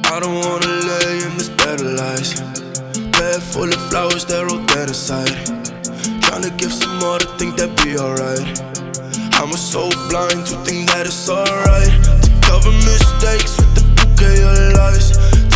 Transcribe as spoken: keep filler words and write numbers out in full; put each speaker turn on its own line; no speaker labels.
I don't wanna lay in this bed of lies. Bed full of flowers that roll dead aside. Tryna give some more to think that be alright. I'm so blind to think that it's alright. To cover mistakes with the bouquet of lies.